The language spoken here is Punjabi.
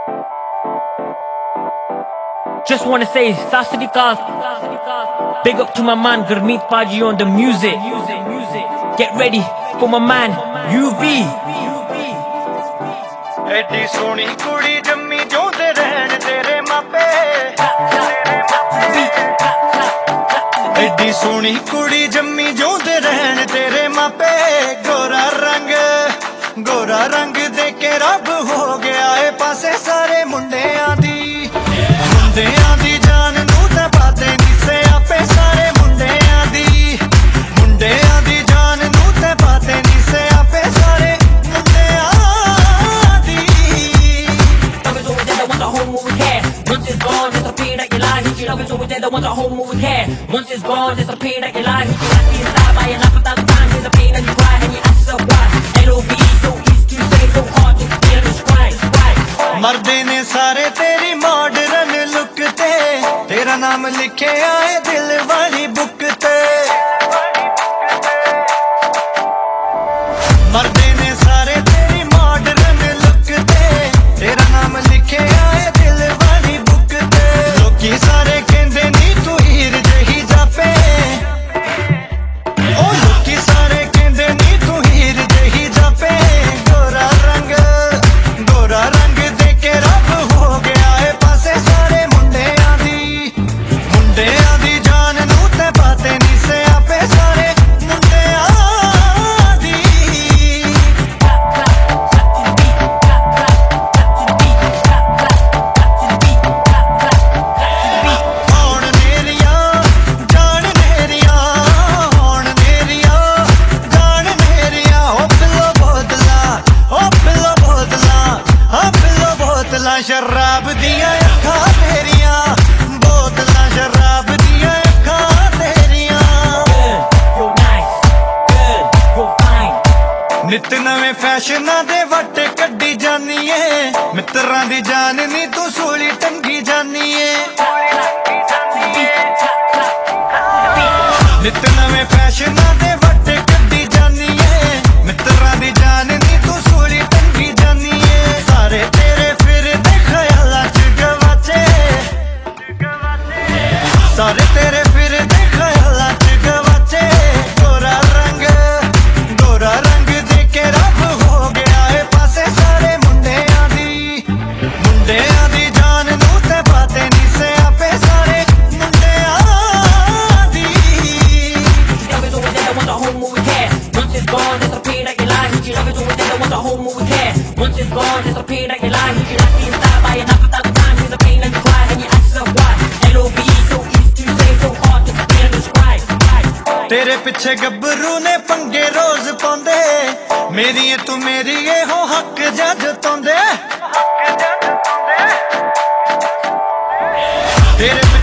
Just wanna say, Sasrikal. Big up to my man Gurmeet Paji on the music. Get ready for my man UV. ਐਡੀ ਸੋਹਣੀ ਕੁੜੀ ਜੰਮੀ ਜਿਉਂਦੇ ਰਹਿਣ ਤੇਰੇ ਮਾਪੇ। ਐਡੀ ਸੋਹਣੀ ਕੁੜੀ ਜੰਮੀ ਜਿਉਂਦੇ ਰਹਿਣ ਤੇਰੇ ਮਾਪੇ। ਗੋਰਾ ਰੰਗ ਦੇ ਕੇ ਰੱਬ ਹੋ ਗਿਆ ਏ ਪਾਸੇ ਸਾਰੇ ਮੁੰਡਿਆਂ ਦੀ ਜਾਨ ਨੂੰ ਤਾਂ ਪਾਤੇ ਨੀ ਸਿਆਪੇ ਸਾਰੇ ਮੁੰਡਿਆਂ ਦੀ ਜਾਨ ਨੂੰ ਤਾਂ ਪਾਤੇ ਨੀ ਸਿਆਪੇ ਸਾਰੇ ਮੁੰਡਿਆਂ ਦੀ। Once it's gone, disappear like a lie. Hit you love it over there, the ones at home moving hair. Once it's gone, disappear like a lie. Hit you like the inside by enough of that time. Hear the pain and you cry and you ask yourself why. L.O.V. so easy to say, so hard to explain, describe. ਮਰਦੇ ਨੇ ਸਾਰੇ ਤੇਰੀ ਮਾਡਰਨ ਲੁੱਕ ਤੇ, ਤੇਰਾ ਨਾਮ ਲਿਖਿਆ ਏ ਦਿਲ ਵਾਲੀ ਬੁੱਕ ਤੇ। ਮਰਦੇ ਨੇ ਸਾਰੇ ਤੇਰੀ ਮਾਡਰਨ ਲੁੱਕ ਤੇ, ਤੇਰਾ ਨਾਮ ਲਿਖਿਆ ਏ ਦਿਲ ਵਾਲੀ ਬੁੱਕ ਤੇ। ਲੋਕੀ ਸਾਰੇ ਕਹਿੰਦੇ ਨੀ ਤੂੰ ਹੀਰ ਜਿਹੀ ਜਾਪੇ, ਉਹ ਲੋਕੀ ਸਾਰੇ ਕਹਿੰਦੇ ਨੀ ਤੂੰ ਹੀਰ ਜਿਹੀ ਜਾਪੇ। ਗੋਰਾ ਰੰਗ ਦੇ ਕੇ ਰੱਬ ਹੋ ਗਿਆ ਏ ਪਾਸੇ ਸਾਰੇ ਮੁੰਡਿਆਂ ਦੀ ਜਾਨ ਨੂੰ ਤੇ ਪਾਤੇ ਨੀ ਸਿਆਪੇ ਸਾਰੇ ਮੁੰਡਿਆਂ ਦੀ। ਹੁਣ ਮੇਰੀਆਂ ਜਾਨ ਮੇਰੀਆਂ, ਹੁਣ ਮੇਰੀਆਂ ਜਾਨ ਮੇਰੀਆਂ। ਉਹ ਪਿੱਲੋ ਬੋਤਲਾਂ ਸ਼ਰਾਬ ਦੀਆਂ ਅੱਖਾਂ ਤੇਰੀਆਂ, ਬੋਤਲਾਂ ਸ਼ਰਾਬ ਦੀਆਂ ਅੱਖਾਂ ਤੇਰੀਆਂ। ਨਿੱਤ ਨਵੇਂ ਫੈਸ਼ਨਾਂ ਦੇ ਵੱਟ ਕੱਢੀ ਜਾਨੀ ਏ, ਮਿੱਤਰਾਂ ਦੀ ਜਾਨ ਨੀ ਤੂੰ ਸੂਲੀ ਟੰਗੀ ਜਾਨੀ ਏ। ਨਿੱਤ ਨਵੇਂ ਫੈਸ਼ਨਾਂ ਦੇ ਵੱਟ ਕੱਢੀ ਜਾਨੀ ਏ, ਮਿੱਤਰਾਂ ਦੀ ਜਾਨ ਨੀ ਤੂੰ ਸੂਲੀ ਟੰਗੀ ਜਾਨੀ ਏ। ਸਾਰੇ ਤੇਰੇ ਫਿਰਦੇ ਖਿਆਲਾਂ ਚ ਗਵਾਚੇ, ਸਾਰੇ ਤੇਰੇ ਫਿਰਦੇ ਖਿਆਲਾਂ ਚ ਗਵਾਚੇ। ਗੋਰਾ ਰੰਗ ਦੇ ਕੇ ਰੱਬ ਹੋ ਗਿਆ ਏ ਪਾਸੇ ਸਾਰੇ ਮੁੰਡਿਆਂ ਦੀ ਜਾਨ ਨੂੰ ਤੇ ਪਾਤੇ ਨੀ ਸਿਆਪੇ ਸਾਰੇ ਮੁੰਡਿਆਂ ਦੀ। Once it's gone, disappear like a lie. Hit you love it over there, the ones at home moving hair. Once it's gone, disappear like a lie. Hit you like the inside by enough of that time. Hear the pain and you cry and you ask yourself why. L.O.V. so easy to say, so hard to explain, describe. ਤੇਰੇ ਪਿੱਛੇ ਗੱਭਰੂ ਨੇ ਪੰਗੇ ਰੋਜ਼ ਪਾਉਂਦੇ, ਮੇਰੀ ਤੂੰ ਮੇਰੀ ਇਹੋ ਹੱਕ ਜਤਾਉਂਦੇ। ਤੇਰੇ